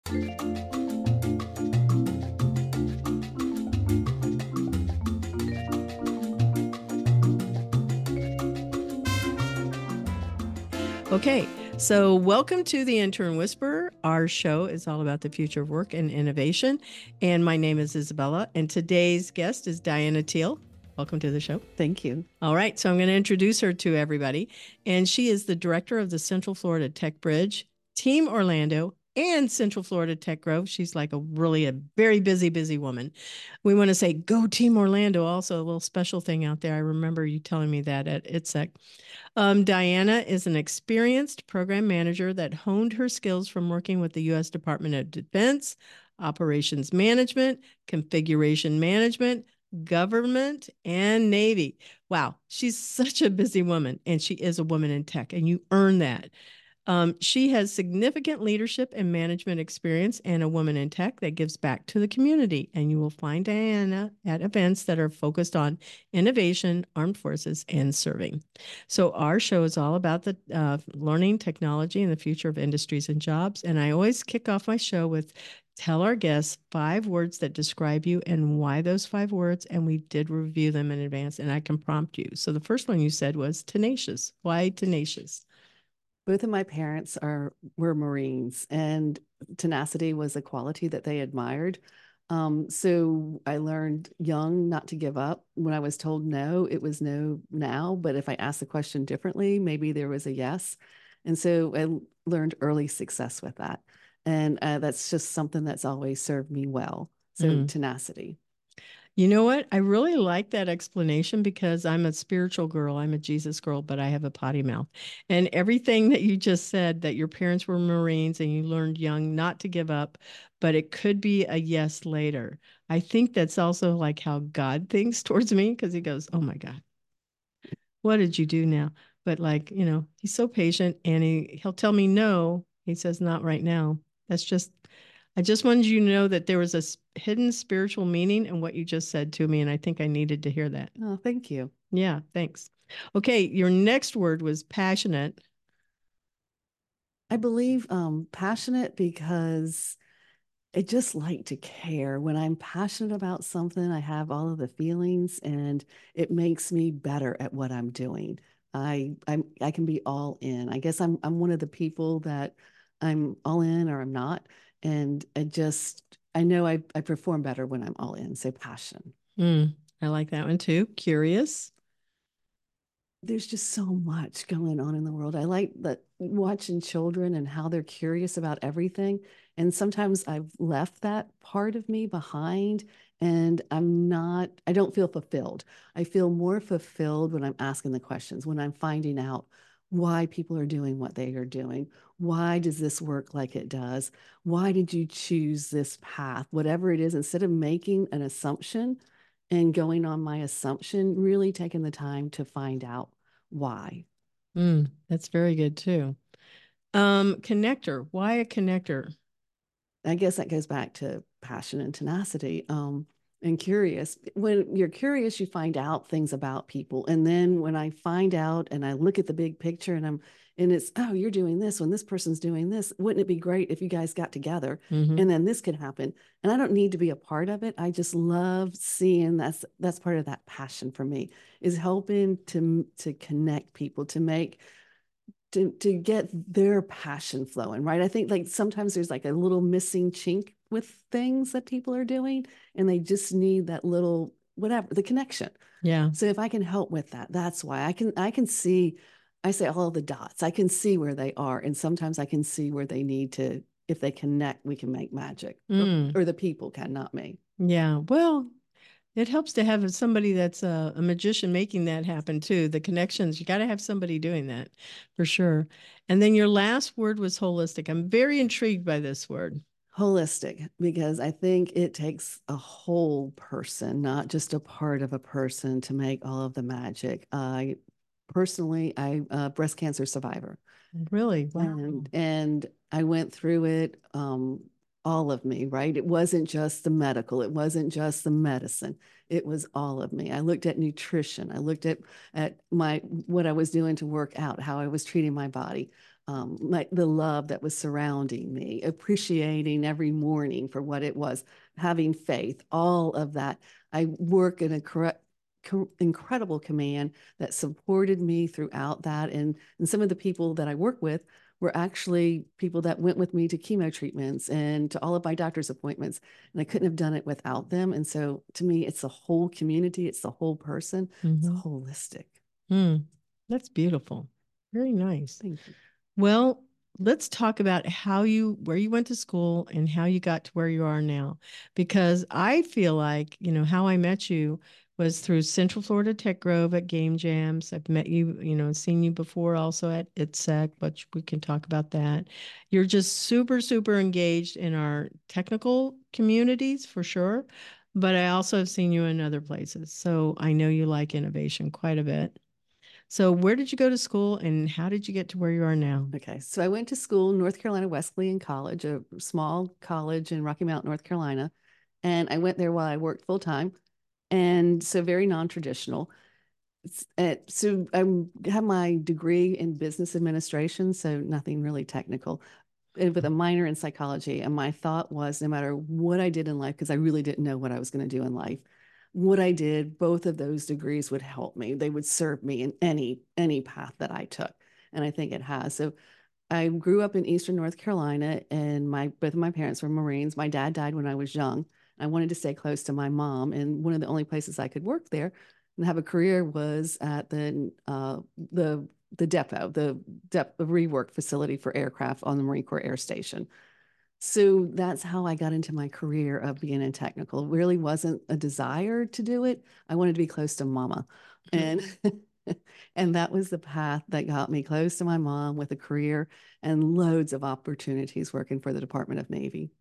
Okay, so welcome to the Intern Whisperer. Our show is all about the future of work and innovation. And my name is Isabella, and today's guest is Diana Teal. Welcome to the show. Thank you. All right, so I'm going to introduce her to everybody. And she is the director of the Central Florida Tech Bridge, Team Orlando, and Central Florida Tech Grove. She's like a very busy woman. We want to say go Team Orlando. Also, a little special thing out there. I remember you telling me that at ITSEC. Diana is an experienced program manager that honed her skills from working with the U.S. Department of Defense, operations management, configuration management, government, and Navy. Wow, she's such a busy woman, and she is a woman in tech, and you earn that. She has significant leadership and management experience and a woman in tech that gives back to the community. And you will find Diana at events that are focused on innovation, armed forces, and serving. So our show is all about the learning, technology, and the future of industries and jobs. And I always kick off my show with tell our guests 5 words that describe you and why those 5 words. And we did review them in advance, and I can prompt you. So the first one you said was tenacious. Why tenacious? Both of my parents were Marines, and tenacity was a quality that they admired. So I learned young not to give up. When I was told no, it was no now. But if I asked the question differently, maybe there was a yes. And so I learned early success with that. And that's just something that's always served me well. So tenacity. You know what? I really like that explanation because I'm a spiritual girl. I'm a Jesus girl, but I have a potty mouth. And everything that you just said, that your parents were Marines and you learned young not to give up, but it could be a yes later. I think that's also like how God thinks towards me because he goes, oh my God, what did you do now? But like, he's so patient and he'll tell me no. He says, not right now. That's just I just wanted you to know that there was a hidden spiritual meaning in what you just said to me, and I think I needed to hear that. Oh, thank you. Yeah, thanks. Okay, your next word was passionate. I believe passionate because I just like to care. When I'm passionate about something, I have all of the feelings and it makes me better at what I'm doing. I can be all in. I guess I'm one of the people that I'm all in or I'm not. And I know I perform better when I'm all in. So passion. I like that one too. Curious. There's just so much going on in the world. I like watching children and how they're curious about everything. And sometimes I've left that part of me behind and I don't feel fulfilled. I feel more fulfilled when I'm asking the questions, when I'm finding out why people are doing what they are doing. Why does this work like it does? Why did you choose this path? Whatever it is, instead of making an assumption, and going on my assumption, really taking the time to find out why. That's very good too. Connector. Why a connector? I guess that goes back to passion and tenacity. And curious. When you're curious, you find out things about people. And then when I find out and I look at the big picture and it's, oh, you're doing this when this person's doing this. Wouldn't it be great if you guys got together and then this could happen? And I don't need to be a part of it. I just love seeing that's part of that passion for me is helping to connect people, to get their passion flowing, right? I think like sometimes there's like a little missing chink with things that people are doing and they just need that little whatever, the connection. Yeah. So if I can help with that, that's why I can see, I say all the dots. I can see where they are. And sometimes I can see where they need to, if they connect, we can make magic. Or the people can, not me. Yeah. Well, it helps to have somebody that's a magician making that happen too. The connections, you got to have somebody doing that for sure. And then your last word was holistic. I'm very intrigued by this word. Holistic, because I think it takes a whole person, not just a part of a person, to make all of the magic. I breast cancer survivor. Really? Wow. And I went through it, all of me, right? It wasn't just the medical, it wasn't just the medicine, it was all of me. I looked at nutrition, I looked at what I was doing to work out, how I was treating my body. the love that was surrounding me, appreciating every morning for what it was, having faith, all of that. I work in a incredible command that supported me throughout that. And some of the people that I work with were actually people that went with me to chemo treatments and to all of my doctor's appointments. And I couldn't have done it without them. And so to me, it's the whole community, it's the whole person, it's holistic. That's beautiful. Very nice. Thank you. Well, let's talk about where you went to school and how you got to where you are now. Because I feel like, how I met you was through Central Florida Tech Grove at Game Jams. I've met you, seen you before also at ITSEC, but we can talk about that. You're just super, super engaged in our technical communities for sure. But I also have seen you in other places. So I know you like innovation quite a bit. So where did you go to school and how did you get to where you are now? Okay, so I went to school, North Carolina Wesleyan College, a small college in Rocky Mount, North Carolina. And I went there while I worked full time. And so very non-traditional. So I have my degree in business administration, so nothing really technical, with a minor in psychology. And my thought was no matter what I did in life, because I really didn't know what I was going to do in life, what I did, both of those degrees would help me. They would serve me in any path that I took. And I think it has. So I grew up in Eastern North Carolina, and both of my parents were Marines. My dad died when I was young. I wanted to stay close to my mom, and one of the only places I could work there and have a career was at the depot, the rework facility for aircraft on the Marine Corps Air Station. So that's how I got into my career of being in technical. It really wasn't a desire to do it. I wanted to be close to mama. And and that was the path that got me close to my mom with a career and loads of opportunities working for the Department of Navy.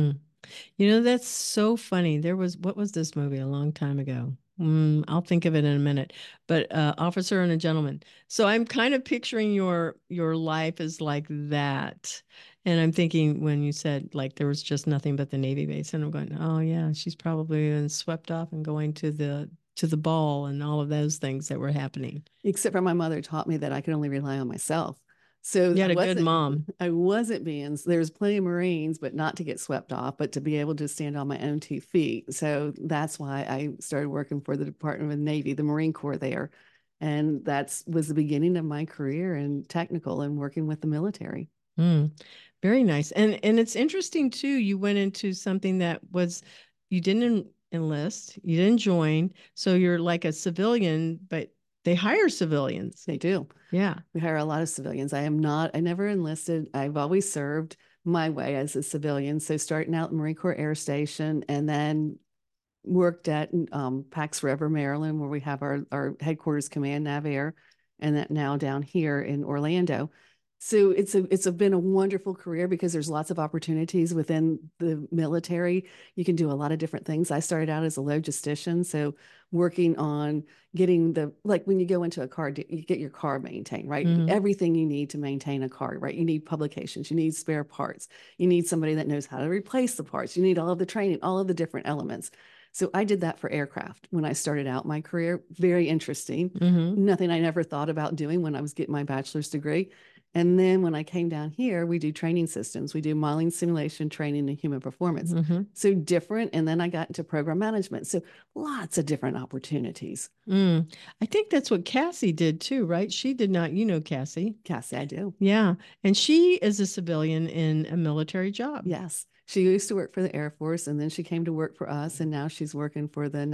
That's so funny. What was this movie a long time ago? I'll think of it in a minute. But Officer and a Gentleman. So I'm kind of picturing your life as like that. And I'm thinking when you said like there was just nothing but the Navy base, and I'm going, oh yeah, she's probably been swept off and going to the ball and all of those things that were happening. Except for my mother taught me that I could only rely on myself. So you had a good mom. I wasn't being, there's plenty of Marines, but not to get swept off, but to be able to stand on my own 2 feet. So that's why I started working for the Department of the Navy, the Marine Corps there. And that was the beginning of my career in technical and working with the military. Very nice. And it's interesting too, you went into something that was, you didn't enlist, you didn't join. So you're like a civilian, but they hire civilians. They do. Yeah. We hire a lot of civilians. I never enlisted. I've always served my way as a civilian. So starting out Marine Corps Air Station and then worked at Pax River, Maryland, where we have our headquarters command NavAir, and that now down here in Orlando. So it's been a wonderful career because there's lots of opportunities within the military. You can do a lot of different things. I started out as a logistician, so working on getting like when you go into a car, you get your car maintained, right? Everything you need to maintain a car, right? You need publications, you need spare parts, you need somebody that knows how to replace the parts, you need all of the training, all of the different elements. So I did that for aircraft when I started out my career. Very interesting. Nothing I never thought about doing when I was getting my bachelor's degree. And then when I came down here, we do training systems. We do modeling, simulation, training, and human performance. So different. And then I got into program management. So lots of different opportunities. I think that's what Cassie did too, right? She did not, Cassie. Cassie, I do. Yeah. And she is a civilian in a military job. Yes. She used to work for the Air Force, and then she came to work for us. And now she's working for the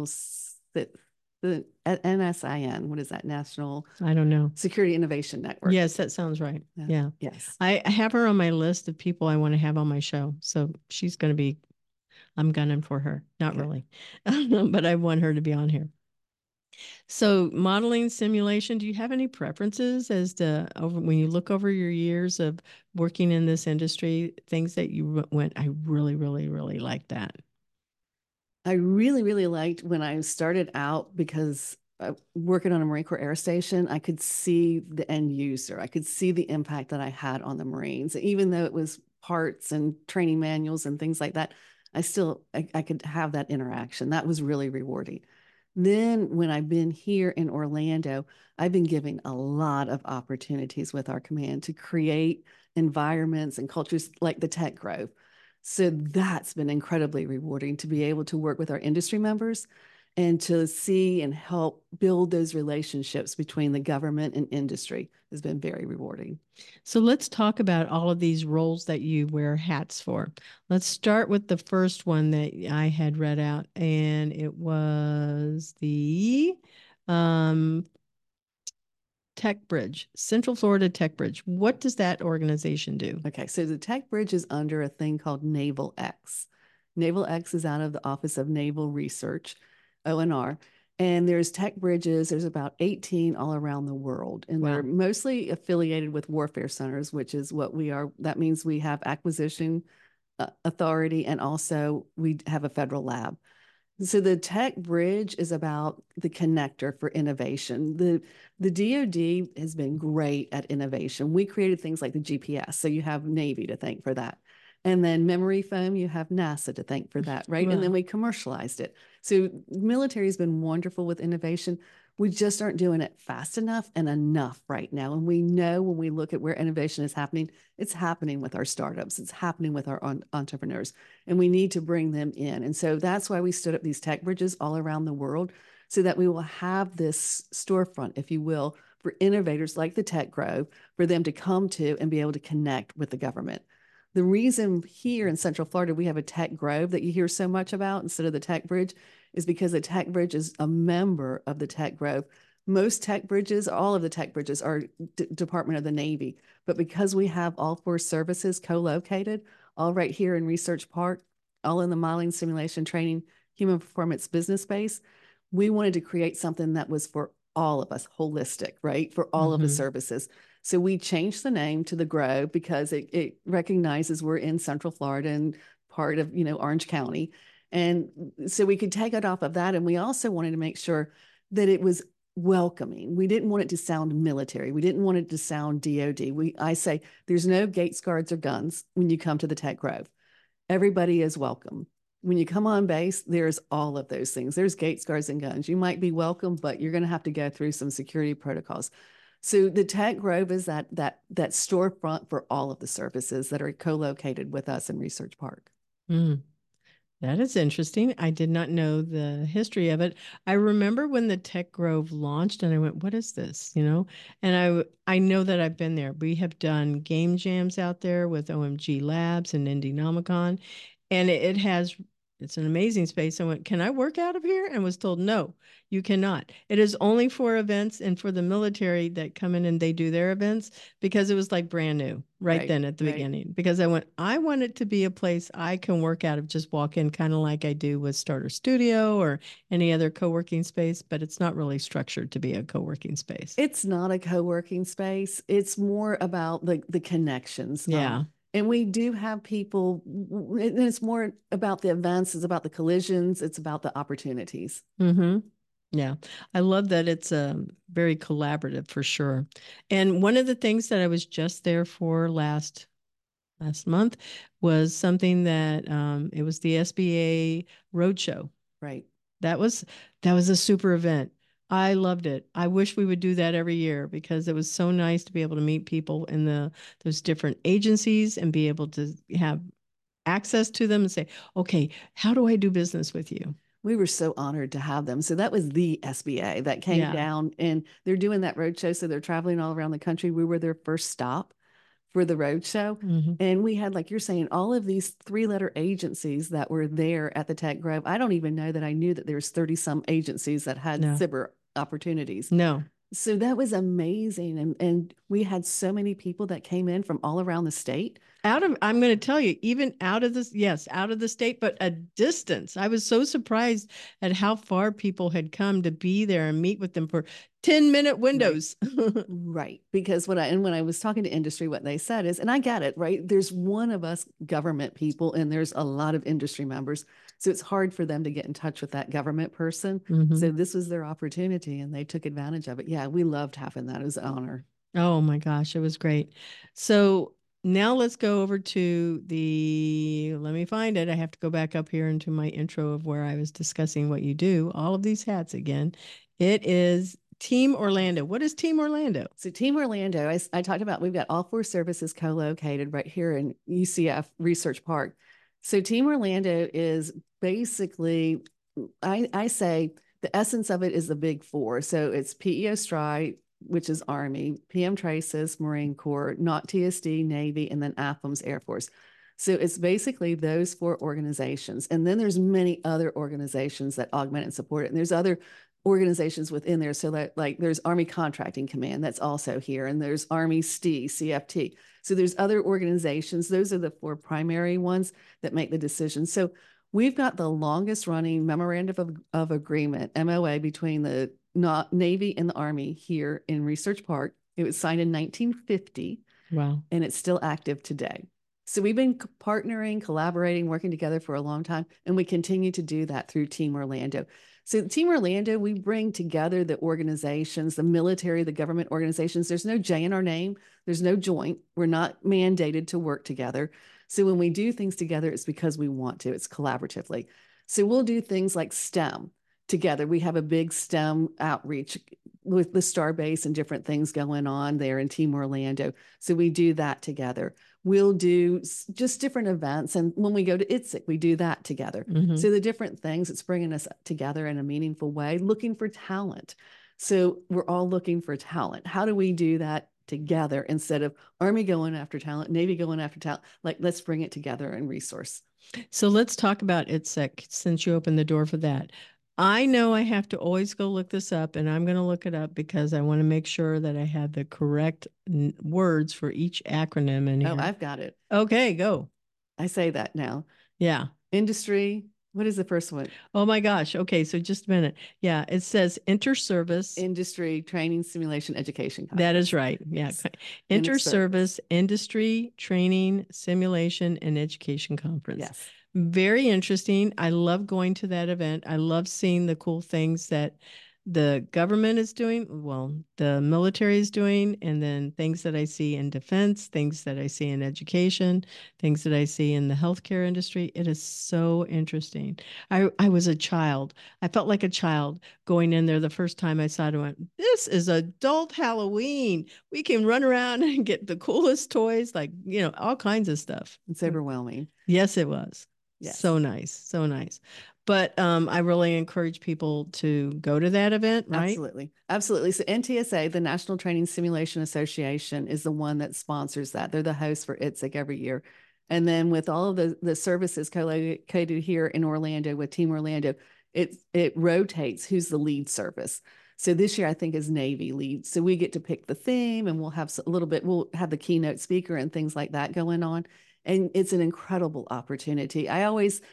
the NSIN. What is that? National, I don't know. Security Innovation Network. Yes, that sounds right. Yeah. Yes. I have her on my list of people I want to have on my show. So she's going to be, I'm gunning for her. Not really, but I want her to be on here. So modeling, simulation, do you have any preferences as to when you look over your years of working in this industry, things that you went, I really, really, really like that? I really, really liked when I started out because working on a Marine Corps Air Station, I could see the end user. I could see the impact that I had on the Marines. Even though it was parts and training manuals and things like that, I could have that interaction. That was really rewarding. Then when I've been here in Orlando, I've been given a lot of opportunities with our command to create environments and cultures like the Tech Grove. So that's been incredibly rewarding to be able to work with our industry members and to see and help build those relationships between the government and industry has been very rewarding. So let's talk about all of these roles that you wear hats for. Let's start with the first one that I had read out, and it was the um, Tech Bridge, Central Florida Tech Bridge. What does that organization do? Okay, so the Tech Bridge is under a thing called Naval X. Naval X is out of the Office of Naval Research, ONR. And there's tech bridges, there's about 18 all around the world. And they're Wow. mostly affiliated with warfare centers, which is what we are. That means we have acquisition authority and also we have a federal lab. So the tech bridge is about the connector for innovation. The DoD has been great at innovation. We created things like the GPS, so you have Navy to thank for that. And then memory foam, you have NASA to thank for that, right? Wow. And then we commercialized it. So military has been wonderful with innovation. We just aren't doing it fast enough and enough right now. And we know when we look at where innovation is happening, it's happening with our startups, it's happening with our entrepreneurs, and we need to bring them in. And so that's why we stood up these tech bridges all around the world so that we will have this storefront, if you will, for innovators like the Tech Grove, for them to come to and be able to connect with the government. The reason here in Central Florida we have a Tech Grove that you hear so much about instead of the Tech Bridge is because the Tech Bridge is a member of the Tech Grove. Most tech bridges, all of the tech bridges are Department of the Navy, but because we have all four services co-located, all right here in Research Park, all in the modeling, simulation, training, human performance business space, we wanted to create something that was for all of us, holistic, right? For all of the services. So we changed the name to the Grove because it recognizes we're in Central Florida and part of, Orange County. And so we could take it off of that. And we also wanted to make sure that it was welcoming. We didn't want it to sound military. We didn't want it to sound DOD. I say there's no gates, guards, or guns when you come to the Tech Grove. Everybody is welcome. When you come on base, there's all of those things. There's gates, guards, and guns. You might be welcome, but you're going to have to go through some security protocols. So the Tech Grove is that storefront for all of the services that are co-located with us in Research Park. Mm. That is interesting. I did not know the history of it. I remember when the Tech Grove launched and I went, what is this? And I know that I've been there. We have done game jams out there with OMG Labs and Indynomicon, and it's an amazing space. I went, can I work out of here? And was told, no, you cannot. It is only for events and for the military that come in and they do their events, because it was like brand new right then at the beginning. Because I want it to be a place I can work out of, just walk in, kind of like I do with Starter Studio or any other co-working space, but it's not really structured to be a co-working space. It's not a co-working space. It's more about the connections. Yeah. And we do have people, and it's more about the events, it's about the collisions, it's about the opportunities. Mm-hmm. Yeah, I love that it's very collaborative for sure. And one of the things that I was just there for last month was something that it was the SBA Roadshow. Right. That was a super event. I loved it. I wish we would do that every year because it was so nice to be able to meet people in those different agencies and be able to have access to them and say, okay, how do I do business with you? We were so honored to have them. So that was the SBA that came down, and they're doing that roadshow. So they're traveling all around the country. We were their first stop for the roadshow. Mm-hmm. And we had, like you're saying, all of these 3-letter agencies that were there at the Tech Grove. I don't even know that I knew that there's 30 some agencies that had cyber opportunities. No. So that was amazing. And we had so many people that came in from all around the state. I'm going to tell you, even out of this, yes, out of the state, but a distance. I was so surprised at how far people had come to be there and meet with them for 10-minute windows. Right. Because when I was talking to industry, what they said is, and I get it, right? There's one of us government people and there's a lot of industry members. So it's hard for them to get in touch with that government person. Mm-hmm. So this was their opportunity and they took advantage of it. Yeah, we loved having that. It was an honor. Oh my gosh, it was great. So now let's go over to let me find it. I have to go back up here into my intro of where I was discussing what you do. All of these hats again. It is Team Orlando. What is Team Orlando? So Team Orlando, I talked about, we've got all 4 services co-located right here in UCF Research Park. So Team Orlando is basically, I say the essence of it is the big 4. So it's PEO STRI, which is Army, PM Traces, Marine Corps, not TSD, Navy, and then AFMS, Air Force. So it's basically those 4 organizations. And then there's many other organizations that augment and support it. And there's other organizations within there. So that, like, there's Army Contracting Command that's also here, and there's Army STE, CFT. So there's other organizations. Those are the 4 primary ones that make the decision. So we've got the longest running memorandum of agreement, MOA, between the Navy and the Army here in Research Park. It was signed in 1950. Wow. And it's still active today. So we've been partnering, collaborating, working together for a long time, and we continue to do that through Team Orlando. So Team Orlando, we bring together the organizations, the military, the government organizations. There's no J in our name. There's no joint. We're not mandated to work together. So when we do things together, it's because we want to. It's collaboratively. So we'll do things like STEM together. We have a big STEM outreach with the Starbase and different things going on there in Team Orlando. So we do that together. We'll do just different events. And when we go to ITSEC, we do that together. Mm-hmm. So the different things, it's bringing us together in a meaningful way, looking for talent. So we're all looking for talent. How do we do that together instead of Army going after talent, Navy going after talent? Like, let's bring it together and resource. So let's talk about ITSEC since you opened the door for that. I know I have to always go look this up, and I'm going to look it up because I want to make sure that I have the correct words for each acronym in here. Oh, I've got it. Okay, go. I say that now. Yeah. Industry. What is the first one? Oh my gosh. Okay, so just a minute. Yeah, it says Inter-Service Industry Training Simulation Education Conference. That is right. Yeah. Yes. Inter-Service Industry Training Simulation and Education Conference. Yes. Very interesting. I love going to that event. I love seeing the cool things that the government is doing, well, the military is doing, and then things that I see in defense, things that I see in education, things that I see in the healthcare industry. It is so interesting. I was a child. I felt like a child going in there the first time I saw it. I went, this is adult Halloween. We can run around and get the coolest toys, like, all kinds of stuff. It's overwhelming. Yes, it was. Yes. So nice. So nice. But I really encourage people to go to that event, right? Absolutely. Absolutely. So NTSA, the National Training Simulation Association, is the one that sponsors that. They're the host for ITSEC every year. And then with all of the services co-located here in Orlando with Team Orlando, it rotates who's the lead service. So this year, I think, is Navy lead. So we get to pick the theme, and we'll have we'll have the keynote speaker and things like that going on. And it's an incredible opportunity. I was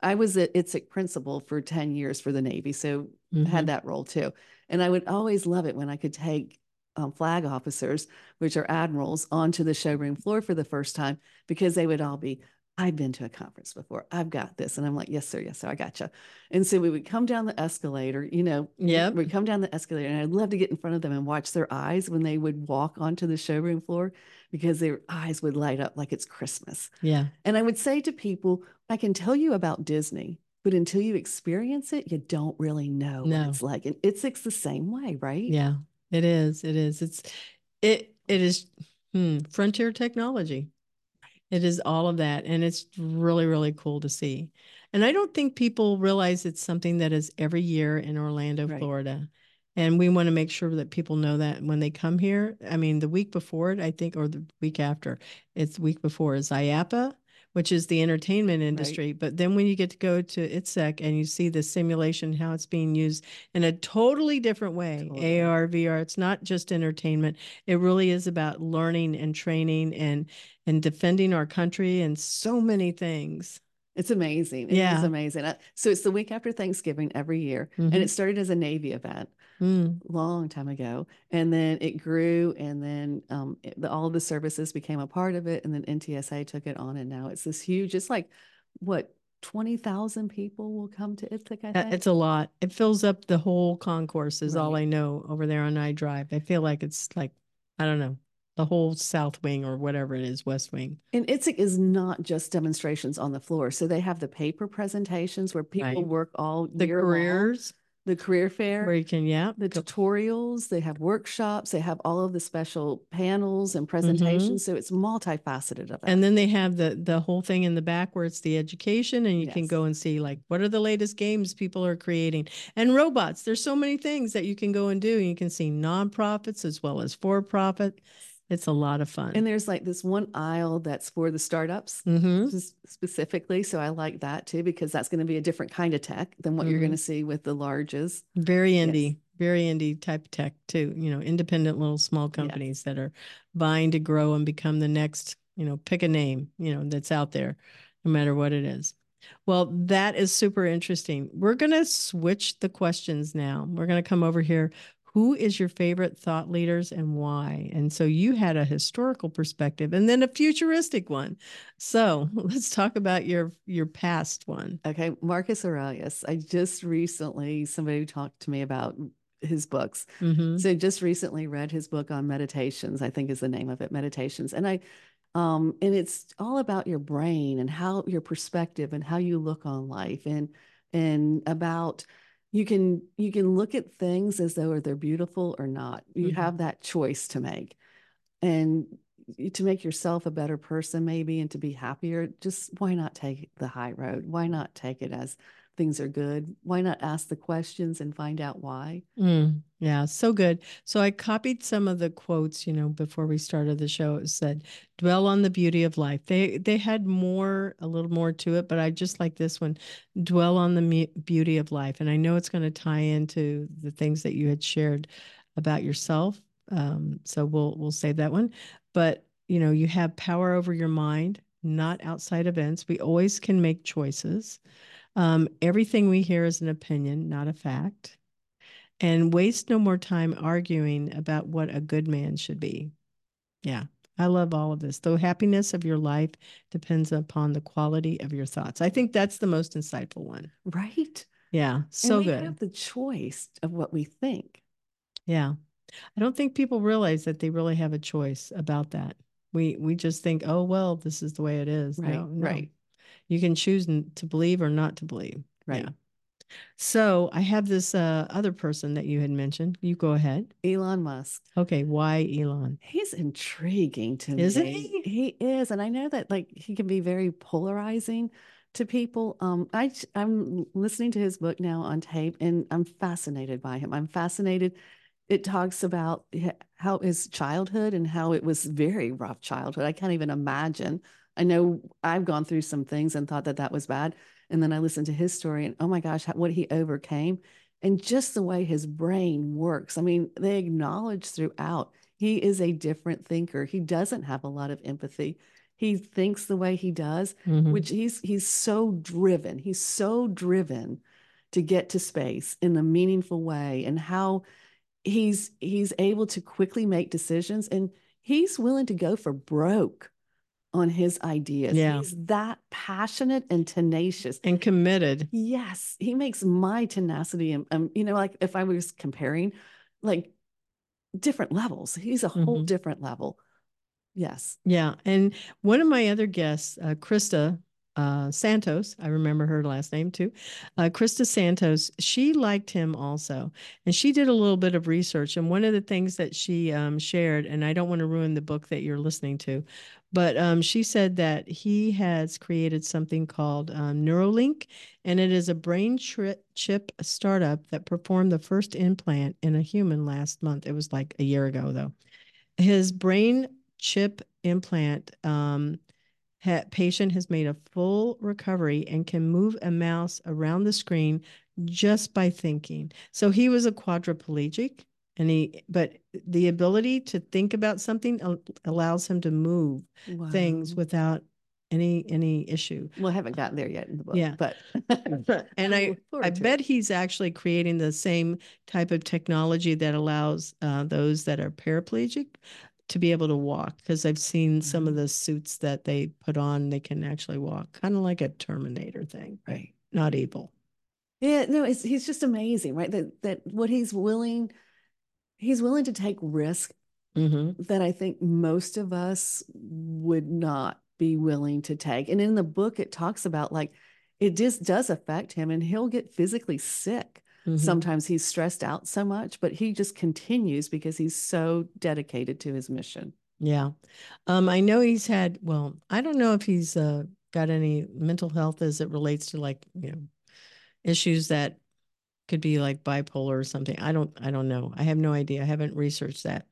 at ITSEC principal for 10 years for the Navy, so I had that role too. And I would always love it when I could take flag officers, which are admirals, onto the showroom floor for the first time, because they would all be, I've been to a conference before. I've got this. And I'm like, yes, sir. Yes, sir. I got you. And so we would come down the escalator, we'd come down the escalator, and I'd love to get in front of them and watch their eyes when they would walk onto the showroom floor, because their eyes would light up like it's Christmas. Yeah. And I would say to people, I can tell you about Disney, but until you experience it, you don't really know what it's like. And it's the same way, right? Yeah, it is. It is. It is frontier technology. It is all of that. And it's really, really cool to see. And I don't think people realize it's something that is every year in Orlando, Florida. And we want to make sure that people know that when they come here. I mean, the week before it, I think, or the week after, it's the week before is IAAPA, which is the entertainment industry. Right. But then when you get to go to ITSEC and you see the simulation, how it's being used in a totally different way, totally. AR, VR, it's not just entertainment. It really is about learning and training and defending our country and so many things. It's amazing. It is amazing. So it's the week after Thanksgiving every year. And it started as a Navy event. Long time ago, and then it grew, and then all of the services became a part of it, and then NTSA took it on, and now it's this huge. It's like, what, 20,000 people will come to ITSEC, I think? It's a lot. It fills up the whole concourse is all I know over there on iDrive. I feel like it's like, I don't know, the whole South Wing or whatever it is, West Wing. And ITSEC is not just demonstrations on the floor. So they have the paper presentations where people Right. work all The year long, careers the career fair, where you can, yeah, the go. tutorials, they have workshops, they have all of the special panels and Mhm. presentations. So it's multifaceted of that. And then they have the whole thing in the back where it's the education, and you can Yes. go and see like what are the latest games people are creating. And robots, there's so many things that you can go and do. You can see nonprofits as well as for profit. It's a lot of fun. And there's like this one aisle that's for the startups Mhm. specifically. So I like that too, because that's going to be a different kind of tech than what you're going to see with the larges. Very Yes. indie, very indie type tech too. You know, independent little small companies that are vying to grow and become the next, you know, pick a name, you know, that's out there, no matter what it is. Well, that is super interesting. We're going to switch the questions now. We're going to come over here. Who is your favorite thought leaders and why? And so you had a historical perspective and then a futuristic one. So let's talk about your past one. Okay, Marcus Aurelius. I just recently, somebody talked to me about his books. Mm-hmm. So just recently read his book on meditations, I think is the name of it, Meditations. And it's all about your brain and how your perspective and how you look on life and about you can look at things as though they're beautiful or not. You have that choice to make. And to make yourself a better person maybe and to be happier, just why not take the high road? Why not take it as things are good? Why not ask the questions and find out why? Yeah, so good. So I copied some of the quotes, you know, before we started the show. It said, "Dwell on the beauty of life." They had more, a little more to it, but I just like this one, "Dwell on the beauty of life." And I know it's going to tie into the things that you had shared about yourself. So we'll save that one. But you know, you have power over your mind, not outside events. We always can make choices. Everything we hear is an opinion, not a fact. And waste no more time arguing about what a good man should be. Yeah, I love all of this. The happiness of your life depends upon the quality of your thoughts. I think that's the most insightful one. Right? Yeah, And so we good. have the choice of what we think. Yeah. I don't think people realize that they really have a choice about that. We just think, oh well, this is the way it is. Right, No. right, You can choose to believe or not to believe. right. Yeah. So I have this other person that you had mentioned. You go ahead. Elon Musk. Okay, why Elon? He's intriguing to Isn't me. he? He is, and I know that like he can be very polarizing to people. I'm listening to his book now on tape, and I'm fascinated by him. I'm fascinated. It talks about how his childhood and how it was very rough childhood. I can't even imagine. I know I've gone through some things and thought that that was bad, and then I listened to his story, and oh my gosh, what he overcame, and just the way his brain works. I mean, they acknowledge throughout he is a different thinker. He doesn't have a lot of empathy. He thinks the way he does, which he's so driven. He's so driven to get to space in a meaningful way, and how he's able to quickly make decisions, and he's willing to go for broke on his ideas. Yeah. He's that passionate and tenacious and committed. Yes, he makes my tenacity and like if I was comparing like different levels, he's a whole different level. Yes. Yeah. And one of my other guests, Krista Santos, I remember her last name too. Krista Santos, she liked him also. And she did a little bit of research. And one of the things that she shared, and I don't want to ruin the book that you're listening to, but she said that he has created something called Neuralink, and it is a brain chip startup that performed the first implant in a human last month. It was like a year ago, though. His brain chip implant patient has made a full recovery and can move a mouse around the screen just by thinking. So he was a quadriplegic, but the ability to think about something allows him to move things without any issue. Well, I haven't gotten there yet in the book. Yeah. But and I bet he's actually creating the same type of technology that allows those that are paraplegic to be able to walk, because I've seen some of the suits that they put on, they can actually walk, kind of like a Terminator thing, right. Not evil. Yeah, no, he's just amazing, right? That what he's willing to take risk that I think most of us would not be willing to take. And in the book, it talks about like it just does affect him and he'll get physically sick. Sometimes he's stressed out so much, but he just continues because he's so dedicated to his mission. Yeah. I know he's had, well, I don't know if he's got any mental health as it relates to like, issues that could be like bipolar or something. I don't know. I have no idea. I haven't researched that.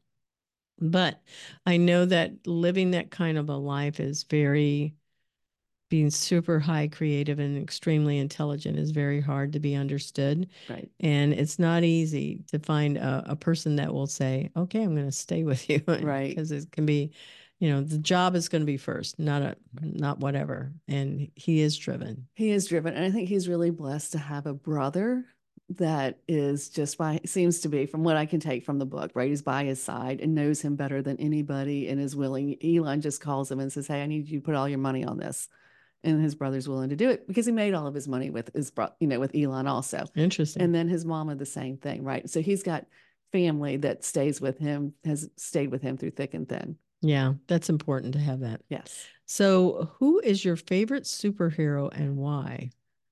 But I know that living that kind of a life is very, being super high creative and extremely intelligent is very hard to be understood. Right. And it's not easy to find a person that will say, okay, I'm going to stay with you. Right. Because it can be, the job is going to be first, not whatever. And he is driven. He is driven. And I think he's really blessed to have a brother that is just by, seems to be, from what I can take from the book, right? He's by his side and knows him better than anybody and is willing. Elon just calls him and says, hey, I need you to put all your money on this. And his brother's willing to do it because he made all of his money with with Elon also. Interesting. And then his mama, the same thing, right? So he's got family that stays with him, has stayed with him through thick and thin. Yeah, that's important to have that. Yes. So, who is your favorite superhero and why?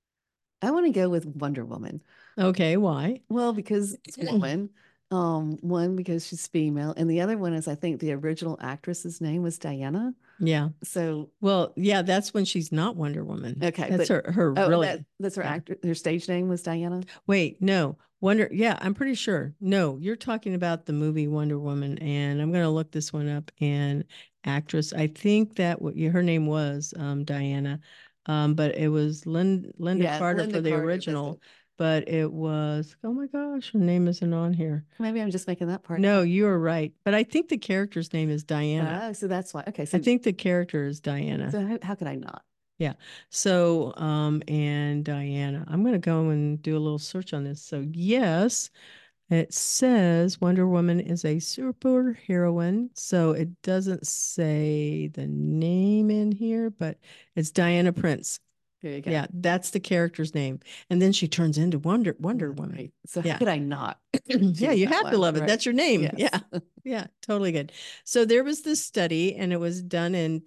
I want to go with Wonder Woman. Okay, why? Well, because it's woman. One because she's female, and the other one is I think the original actress's name was Diana. Yeah. So, well, yeah, that's when she's not Wonder Woman. Okay, that's her really. That's her actor. Her stage name was Diana. Wait, no, Wonder. Yeah, I'm pretty sure. No, you're talking about the movie Wonder Woman, and I'm gonna look this one up. And actress, I think that her name was Diana, but it was Linda Carter Linda for the Carter, original. But it was, oh my gosh, her name isn't on here. Maybe I'm just making that part. No, you are right. But I think the character's name is Diana. Oh, so that's why. Okay, so I think the character is Diana. So how could I not? Yeah. So, and Diana, I'm going to go and do a little search on this. So, yes, it says Wonder Woman is a superheroine. So it doesn't say the name in here, but it's Diana Prince. There you go. Yeah, that's the character's name. And then she turns into Wonder Woman. Right. So how could I not? Yeah, you have to love it. Right. That's your name. Yes. Yeah. Yeah, totally good. So there was this study, and it was done in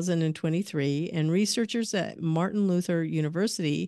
2023, and researchers at Martin Luther University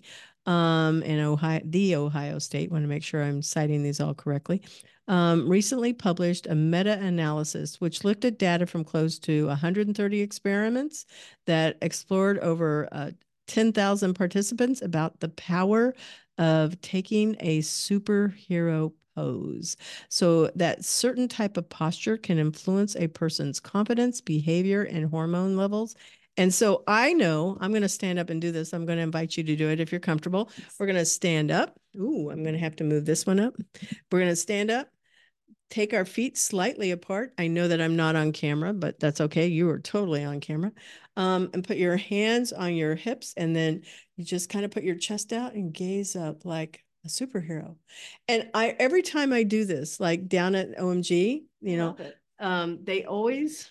in Ohio State, want to make sure I'm citing these all correctly, recently published a meta-analysis which looked at data from close to 130 experiments that explored over 10,000 participants about the power of taking a superhero pose. So that certain type of posture can influence a person's confidence, behavior, and hormone levels. And so I know I'm going to stand up and do this. I'm going to invite you to do it if you're comfortable. We're going to stand up. Ooh, I'm going to have to move this one up. We're going to stand up, take our feet slightly apart. I know that I'm not on camera, but that's okay. You are totally on camera. And put your hands on your hips, and then you just kind of put your chest out and gaze up like a superhero. And every time I do this, like down at OMG, they always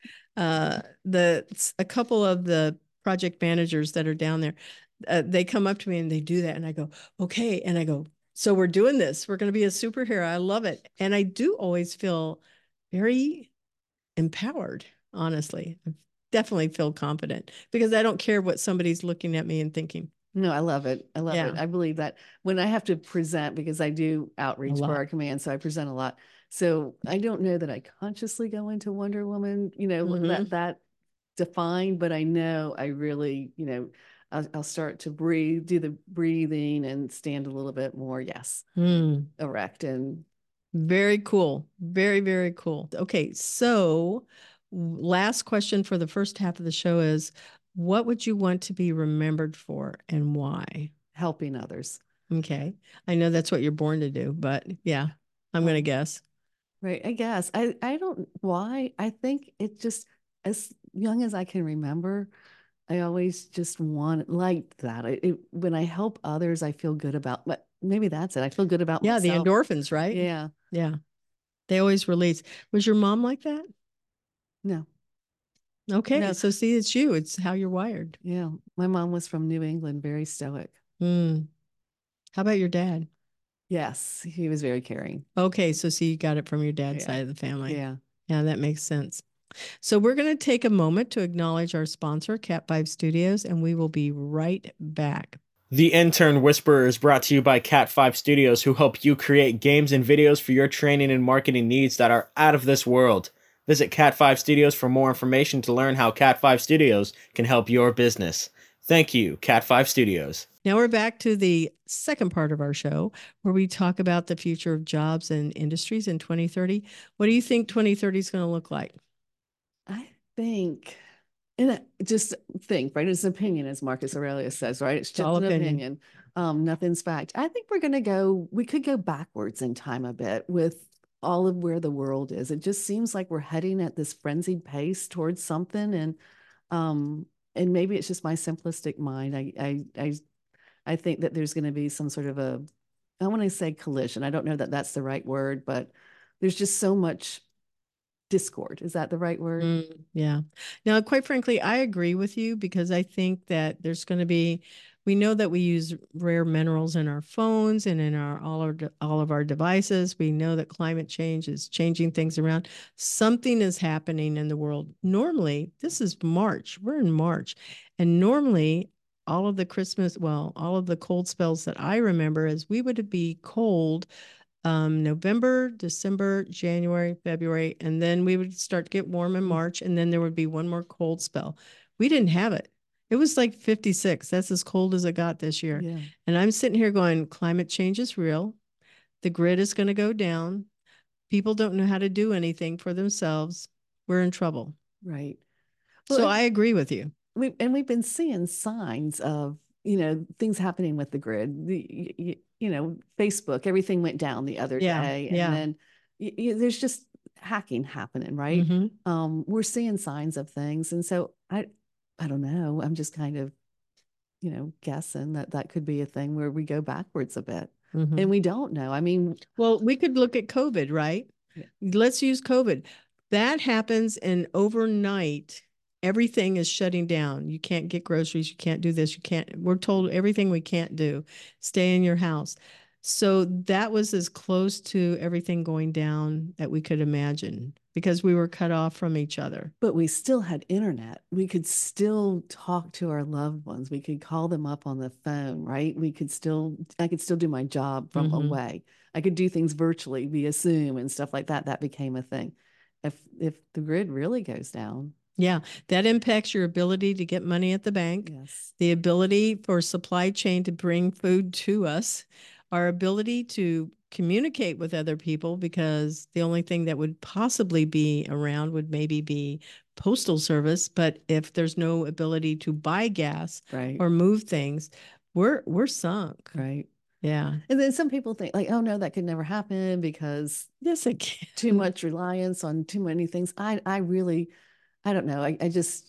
a couple of the project managers that are down there, they come up to me and they do that, and I go, okay, and I go, so we're doing this. We're going to be a superhero. I love it. And I do always feel very empowered, honestly. I definitely feel confident because I don't care what somebody's looking at me and thinking. No, I love it. I love it. I believe that when I have to present, because I do outreach for our command, so I present a lot. So I don't know that I consciously go into Wonder Woman, that defined, but I know I really, I'll start to breathe, do the breathing and stand a little bit more, yes, erect. And very cool. Very, very cool. Okay, so last question for the first half of the show is, what would you want to be remembered for and why? Helping others. Okay. I know that's what you're born to do, but yeah, I'm going to guess. Right. I guess. I don't why. I think it just, as young as I can remember, I always just liked that. When I help others, I feel good about, but maybe that's it. I feel good about myself. The endorphins, right? Yeah. Yeah. They always release. Was your mom like that? No. Okay. No. So see, it's you. It's how you're wired. Yeah. My mom was from New England, very stoic. How about your dad? Yes, he was very caring. Okay. So see, you got it from your dad's side of the family. Yeah. Yeah, that makes sense. So we're going to take a moment to acknowledge our sponsor, Cat 5 Studios, and we will be right back. The Intern Whisperer is brought to you by Cat 5 Studios, who help you create games and videos for your training and marketing needs that are out of this world. Visit Cat 5 Studios for more information to learn how Cat 5 Studios can help your business. Thank you, Cat 5 Studios. Now we're back to the second part of our show where we talk about the future of jobs and industries in 2030. What do you think 2030 is going to look like? I think, and just think, right? It's an opinion, as Marcus Aurelius says, right? It's just an opinion. Nothing's fact. I think we could go backwards in time a bit with all of where the world is. It just seems like we're heading at this frenzied pace towards something. And maybe it's just my simplistic mind. I think that there's going to be some sort of I want to say collision. I don't know that that's the right word, but there's just so much discord. Is that the right word? Yeah. Now, quite frankly, I agree with you because I think that there's going to be, we know that we use rare minerals in our phones and in all of our devices. We know that climate change is changing things around. Something is happening in the world. Normally, this is March. We're in March. And normally, all of the all of the cold spells that I remember is we would be cold November, December, January, February, and then we would start to get warm in March, and then there would be one more cold spell. We didn't have it. It was like 56. That's as cold as it got this year. Yeah. And I'm sitting here going, climate change is real. The grid is going to go down. People don't know how to do anything for themselves. We're in trouble. Right. So I agree with you. We've been seeing signs of, things happening with the grid. Facebook, everything went down the other day. And then there's just hacking happening, right? We're seeing signs of things. And so I don't know. I'm just kind of, guessing that could be a thing where we go backwards a bit. And we don't know. I mean, well, we could look at COVID, right? Yeah. Let's use COVID. That happens, and overnight, everything is shutting down. You can't get groceries. You can't do this. We're told everything we can't do. Stay in your house. So that was as close to everything going down that we could imagine because we were cut off from each other. But we still had internet. We could still talk to our loved ones. We could call them up on the phone, right? I could still do my job from away. I could do things virtually via Zoom and stuff like that. That became a thing. If the grid really goes down. Yeah, that impacts your ability to get money at the bank. Yes. The ability for supply chain to bring food to us, our ability to communicate with other people, because the only thing that would possibly be around would maybe be postal service. But if there's no ability to buy gas or move things, we're sunk. Right. Yeah. And then some people think like, oh no, that could never happen because yes, it can. Too much reliance on too many things. I don't know. I just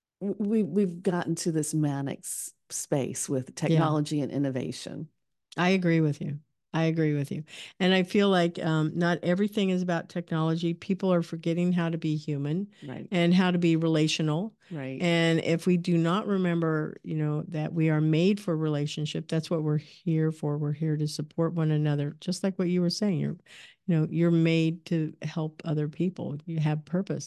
we've gotten to this manic space with technology and innovation. I agree with you. And I feel like not everything is about technology. People are forgetting how to be human and how to be relational. Right. And if we do not remember, that we are made for relationship, that's what we're here for. We're here to support one another. Just like what you were saying, you're made to help other people. You have purpose.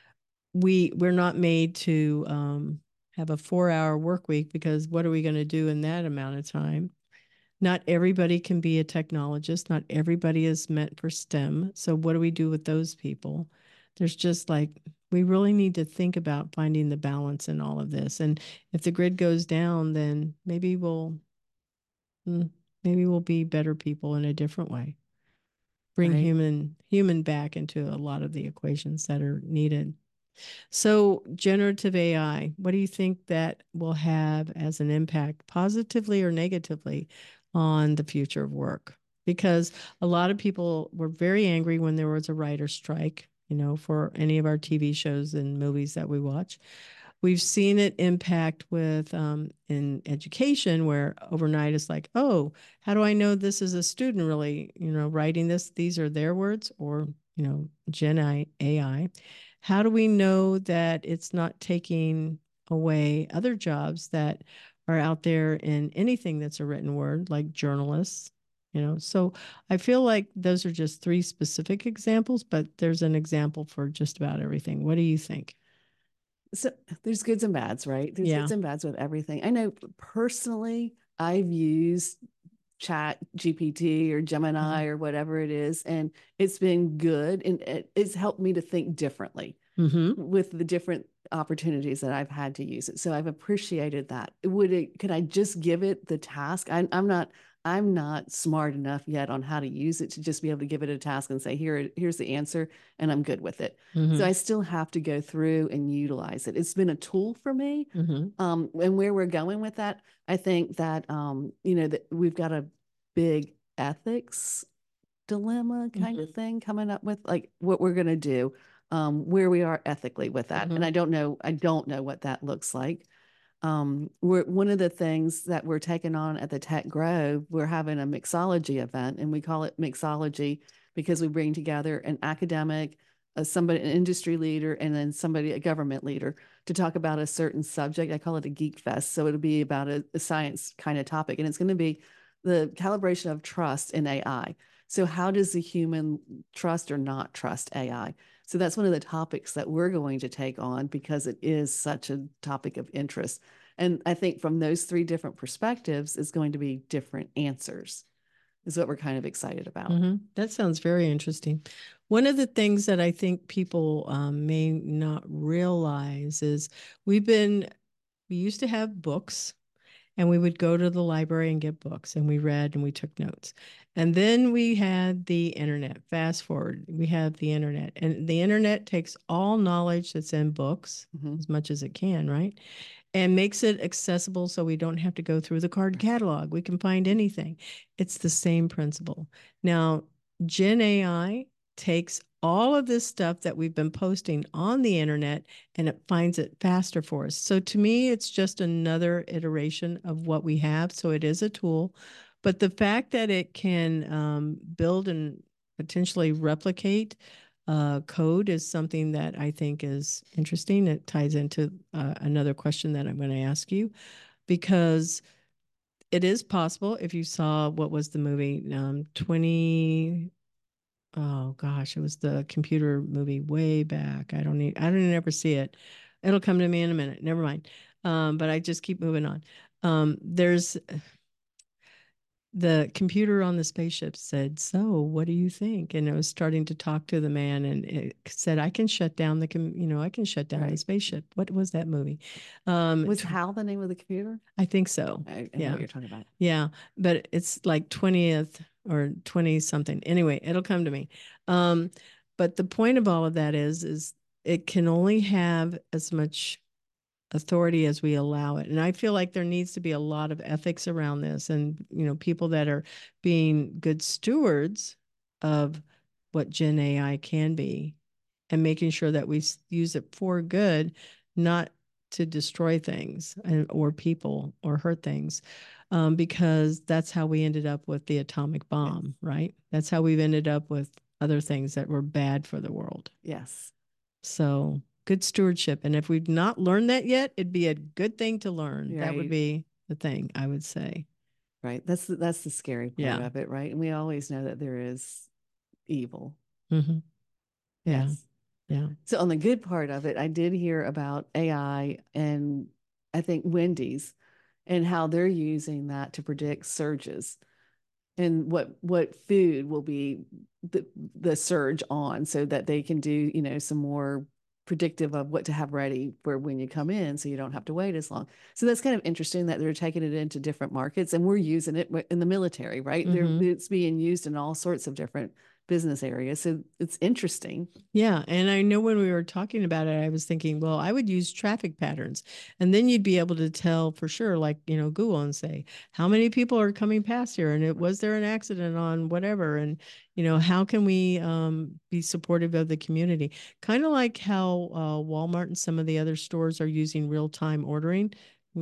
We're not made to have a 4-hour work week because what are we going to do in that amount of time? Not everybody can be a technologist. Not everybody is meant for STEM. So what do we do with those people? There's just we really need to think about finding the balance in all of this. And if the grid goes down, then maybe we'll be better people in a different way. Bring human back into a lot of the equations that are needed. So generative AI, what do you think that will have as an impact, positively or negatively, on the future of work? Because a lot of people were very angry when there was a writer's strike, for any of our TV shows and movies that we watch. We've seen it impact with in education where overnight it's like, oh, how do I know this is a student really, writing this? These are their words or, Gen AI. How do we know that it's not taking away other jobs that are out there in anything that's a written word, like journalists, So I feel like those are just three specific examples, but there's an example for just about everything. What do you think? So there's goods and bads, right? There's Yeah. goods and bads with everything. I know personally, I've used Chat GPT or Gemini or whatever it is, and it's been good, and it's helped me to think differently with the different opportunities that I've had to use it. So I've appreciated that. Could I just give it the task? I'm not smart enough yet on how to use it to just be able to give it a task and say, here's the answer, and I'm good with it. So I still have to go through and utilize it. It's been a tool for me. And where we're going with that, I think that that we've got a big ethics dilemma kind of thing coming up with, like, what we're going to do, where we are ethically with that. And I don't know what that looks like. One of the things that we're taking on at the Tech Grove, we're having a mixology event, and we call it mixology because we bring together an academic, an industry leader, and then a government leader, to talk about a certain subject. I call it a geek fest. So it'll be about a science kind of topic, and it's going to be the calibration of trust in AI. So how does the human trust or not trust AI? So that's one of the topics that we're going to take on because it is such a topic of interest. And I think from those three different perspectives is going to be different answers, is what we're kind of excited about. That sounds very interesting. One of the things that I think people may not realize is we used to have books, and we would go to the library and get books, and we read and we took notes. And then we had the internet. Fast forward, we have the internet, and the internet takes all knowledge that's in books, as much as it can, right? And makes it accessible so we don't have to go through the card catalog. We can find anything. It's the same principle. Now, Gen AI takes all of this stuff that we've been posting on the internet, and it finds it faster for us. So to me, it's just another iteration of what we have. So it is a tool, but the fact that it can build and potentially replicate code is something that I think is interesting. It ties into another question that I'm going to ask you, because it is possible. If you saw, what was the movie, 20, oh gosh, it was the computer movie way back. I don't ever see it. It'll come to me in a minute. Never mind. But I just keep moving on. There's the computer on the spaceship said, "So, what do you think?" And it was starting to talk to the man, and it said, "I can shut down I can shut down the spaceship." What was that movie? Was HAL the name of the computer? I think so. I know what you're talking about. Yeah, but it's like 20th or 20 something. Anyway, it'll come to me. But the point of all of that is it can only have as much authority as we allow it. And I feel like there needs to be a lot of ethics around this, and people that are being good stewards of what Gen AI can be, and making sure that we use it for good, not to destroy things or people or hurt things, because that's how we ended up with the atomic bomb, right? That's how we've ended up with other things that were bad for the world. Yes. So good stewardship. And if we've not learned that yet, it'd be a good thing to learn. Right. That would be the thing, I would say. Right. That's the scary part of it, right? And we always know that there is evil. Yeah. Yes. Yeah. So on the good part of it, I did hear about AI, and I think Wendy's, and how they're using that to predict surges, and what food will be the surge on, so that they can do some more predictive of what to have ready for when you come in, so you don't have to wait as long. So that's kind of interesting that they're taking it into different markets, and we're using it in the military, right? It's being used in all sorts of different business areas. So it's interesting. Yeah. And I know when we were talking about it, I was thinking, well, I would use traffic patterns. And then you'd be able to tell for sure, like, Google, and say, how many people are coming past here? And was there an accident on whatever? And, how can we be supportive of the community? Kind of like how Walmart and some of the other stores are using real-time ordering.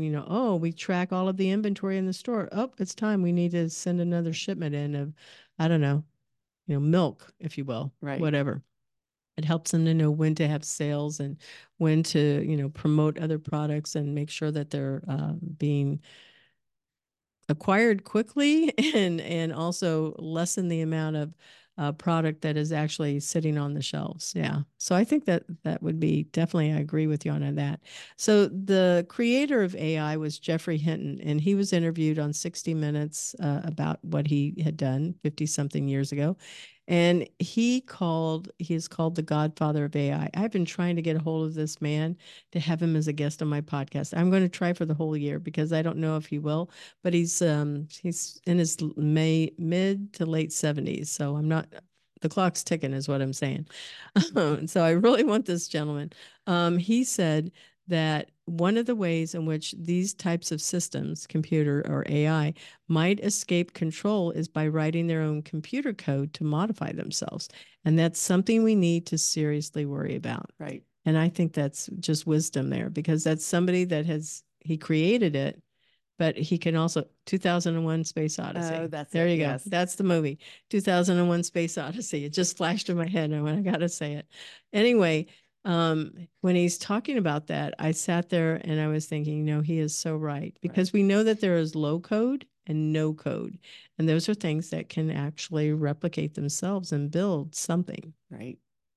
We track all of the inventory in the store. Oh, it's time. We need to send another shipment in of, I don't know, milk, if you will, right? Whatever. It helps them to know when to have sales and when to, promote other products and make sure that they're being acquired quickly and also lessen the amount of product that is actually sitting on the shelves. Yeah. So I think that that would be definitely, I agree with you on that. So the creator of AI was Jeffrey Hinton, and he was interviewed on 60 Minutes about what he had done 50 something years ago. And he is called the godfather of AI. I've been trying to get a hold of this man to have him as a guest on my podcast. I'm going to try for the whole year because I don't know if he will, but he's in his mid to late 70s. So I'm not, the clock's ticking is what I'm saying. So I really want this gentleman. He said that one of the ways in which these types of systems, computer or AI, might escape control is by writing their own computer code to modify themselves. And that's something we need to seriously worry about. Right. And I think that's just wisdom there, because that's somebody that he created it, but he can also 2001 Space Odyssey. Oh, that's there it, you yes. go. That's the movie. 2001 Space Odyssey. It just flashed in my head and I got to say it. Anyway, when he's talking about that, I sat there and I was thinking, he is so right, because we know that there is low code and no code. And those are things that can actually replicate themselves and build something. Right.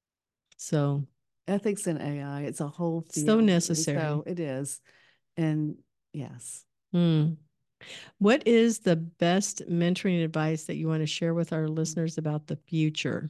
So ethics in AI, it's a whole field. So necessary. So it is. And yes. What is the best mentoring advice that you want to share with our listeners about the future?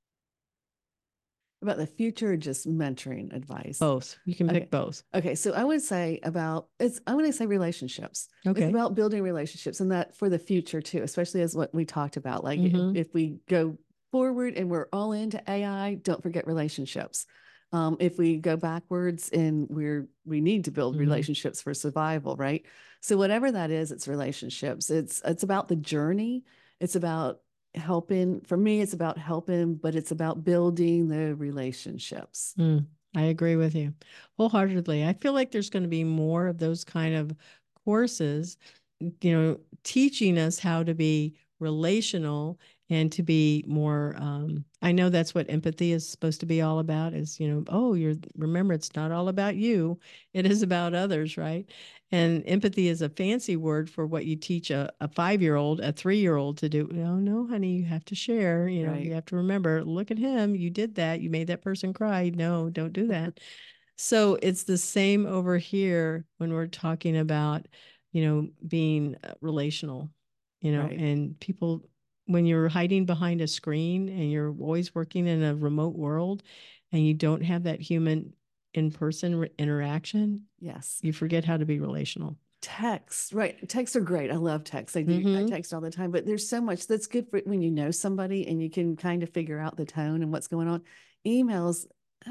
About the future, or just mentoring advice? Both. You can pick both. Okay. So I would say I want to say relationships. Okay. It's about building relationships, and that for the future too, especially as what we talked about. Like if we go forward and we're all into AI, don't forget relationships. If we go backwards and we need to build relationships for survival, right? So whatever that is, it's relationships. It's about the journey. It's about helping. For me, it's about helping, but it's about building the relationships. I agree with you wholeheartedly. I feel like there's going to be more of those kind of courses, teaching us how to be relational and to be more, I know that's what empathy is supposed to be all about, is, remember, it's not all about you. It is about others, right? And empathy is a fancy word for what you teach a 5-year-old, a 3-year-old to do. No, honey, you have to share, you have to remember, look at him. You did that. You made that person cry. No, don't do that. So it's the same over here when we're talking about, being relational, and people, when you're hiding behind a screen and you're always working in a remote world and you don't have that human in-person interaction, yes, you forget how to be relational. Texts, right? Texts are great. I love texts. I do. I text all the time, but there's so much that's good for when you know somebody and you can kind of figure out the tone and what's going on. Emails,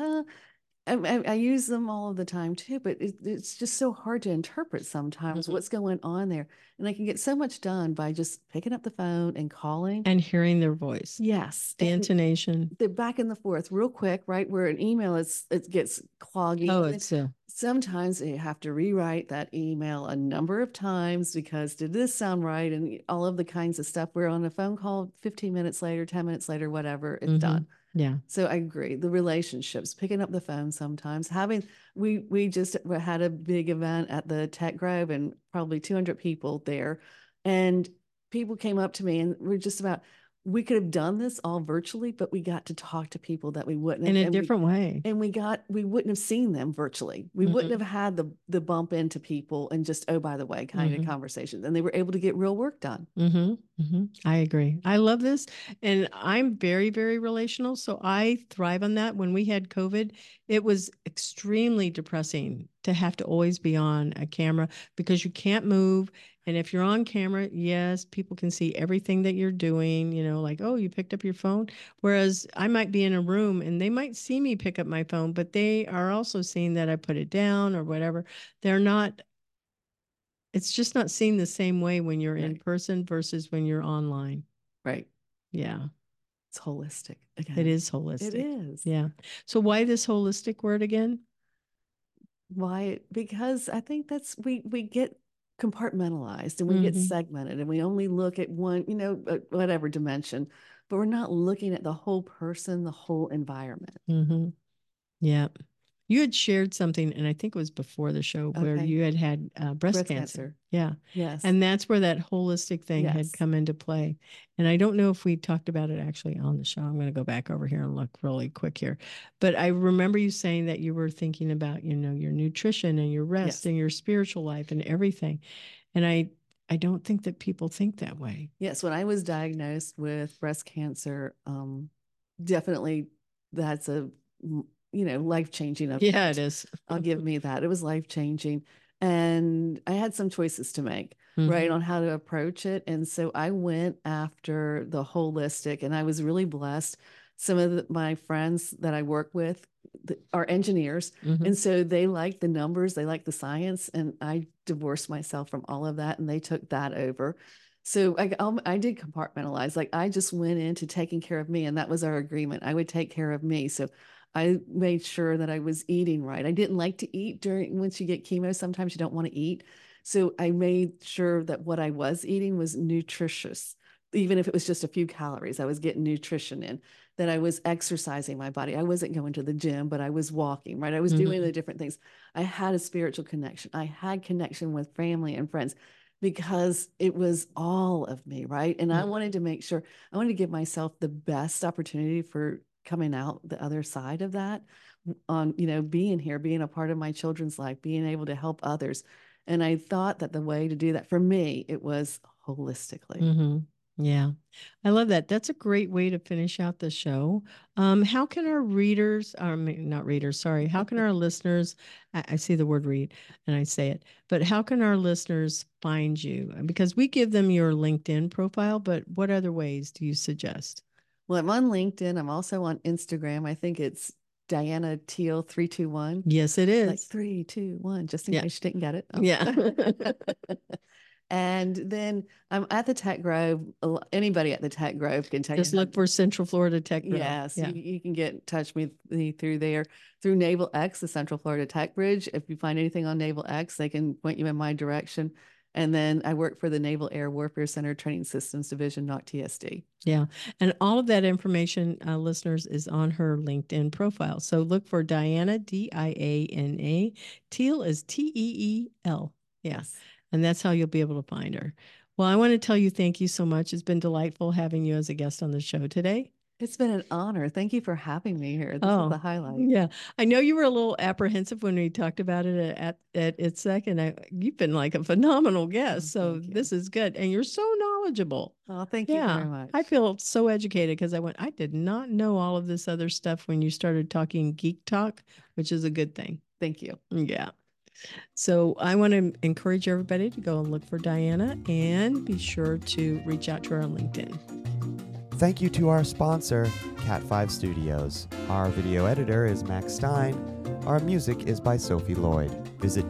I use them all of the time too, but it's just so hard to interpret sometimes what's going on there. And I can get so much done by just picking up the phone and calling. And hearing their voice. Yes. The intonation. The back and the forth real quick, right? Where an email it gets cloggy. Oh, sometimes you have to rewrite that email a number of times because did this sound right? And all of the kinds of stuff. We're on a phone call 15 minutes later, 10 minutes later, whatever, it's done. Yeah. So I agree. The relationships, picking up the phone sometimes, we just had a big event at the Tech Grove and probably 200 people there. And people came up to me and we're just about, we could have done this all virtually, but we got to talk to people that we wouldn't in a different way. And we wouldn't have seen them virtually. We wouldn't have had the bump into people and just, oh, by the way, kind of conversations. And they were able to get real work done. I agree. I love this. And I'm very, very relational. So I thrive on that. When we had COVID, it was extremely depressing to have to always be on a camera because you can't move. And if you're on camera, yes, people can see everything that you're doing, like, oh, you picked up your phone. Whereas I might be in a room and they might see me pick up my phone, but they are also seeing that I put it down or whatever. It's just not seen the same way when you're in person versus when you're online. Right. Yeah. It's holistic. Again. It is holistic. It is. Yeah. So why this holistic word again? Why? Because I think that's, we get compartmentalized and we get segmented and we only look at one, whatever dimension, but we're not looking at the whole person, the whole environment. Yeah. You had shared something, and I think it was before the show, where Okay. you had breast cancer. Cancer. Yeah. Yes. And that's where that holistic thing Yes. had come into play. And I don't know if we talked about it actually on the show. I'm going to go back over here and look really quick here. But I remember you saying that you were thinking about, your nutrition and your rest Yes. and your spiritual life and everything. And I don't think that people think that way. Yes. When I was diagnosed with breast cancer, definitely that's a, life-changing event. Yeah, it is. I'll give me that. It was life-changing. And I had some choices to make, Mhm. right, on how to approach it. And so I went after the holistic, and I was really blessed. Some of my friends that I work with are engineers. Mhm. And so they like the numbers, they like the science. And I divorced myself from all of that, and they took that over. So I did compartmentalize. Like I just went into taking care of me, and that was our agreement. I would take care of me. So I made sure that I was eating right. I didn't like to eat once you get chemo. Sometimes you don't want to eat. So I made sure that what I was eating was nutritious. Even if it was just a few calories, I was getting nutrition in, that I was exercising my body. I wasn't going to the gym, but I was walking, right? I was doing the different things. I had a spiritual connection. I had connection with family and friends because it was all of me, right? And I wanted to make sure, I wanted to give myself the best opportunity for coming out the other side of that, on, being here, being a part of my children's life, being able to help others. And I thought that the way to do that for me, it was holistically. Mm-hmm. Yeah, I love that. That's a great way to finish out the show. How can our readers, not readers, sorry, how can our listeners, I see the word read and I say it, but how can our listeners find you? Because we give them your LinkedIn profile, but what other ways do you suggest? Well, I'm on LinkedIn. I'm also on Instagram. I think it's Diana Teal 321. Yes, it is. Like 3, 2, 1, just in case you didn't get it. Oh. Yeah. And then I'm at the Tech Grove. Anybody at the Tech Grove can take. Just look for Central Florida Tech Grove. Yes, yeah. You can get in touch with me through there, through Naval X, the Central Florida Tech Bridge. If you find anything on Naval X, they can point you in my direction. And then I work for the Naval Air Warfare Center Training Systems Division, not TSD. Yeah. And all of that information, listeners, is on her LinkedIn profile. So look for Diana, Diana. Teal is Teel. Yes. And that's how you'll be able to find her. Well, I want to tell you thank you so much. It's been delightful having you as a guest on the show today. It's been an honor. Thank you for having me here. This is the highlight. Yeah. I know you were a little apprehensive when we talked about it at ITSEC, and you've been like a phenomenal guest. So this is good. And you're so knowledgeable. Oh, thank you very much. I feel so educated because I did not know all of this other stuff when you started talking geek talk, which is a good thing. Thank you. Yeah. So I want to encourage everybody to go and look for Diana and be sure to reach out to her on LinkedIn. Thank you to our sponsor, Cat5 Studios. Our video editor is Max Stein. Our music is by Sophie Lloyd. Visit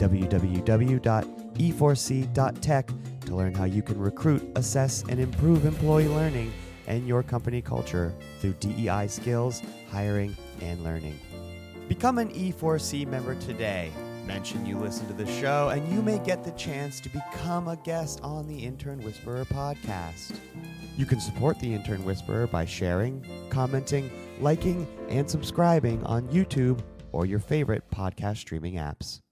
www.e4c.tech to learn how you can recruit, assess, and improve employee learning and your company culture through DEI skills, hiring, and learning. Become an E4C member today. Mention you listen to the show, and you may get the chance to become a guest on the Intern Whisperer podcast. You can support the Intern Whisperer by sharing, commenting, liking, and subscribing on YouTube or your favorite podcast streaming apps.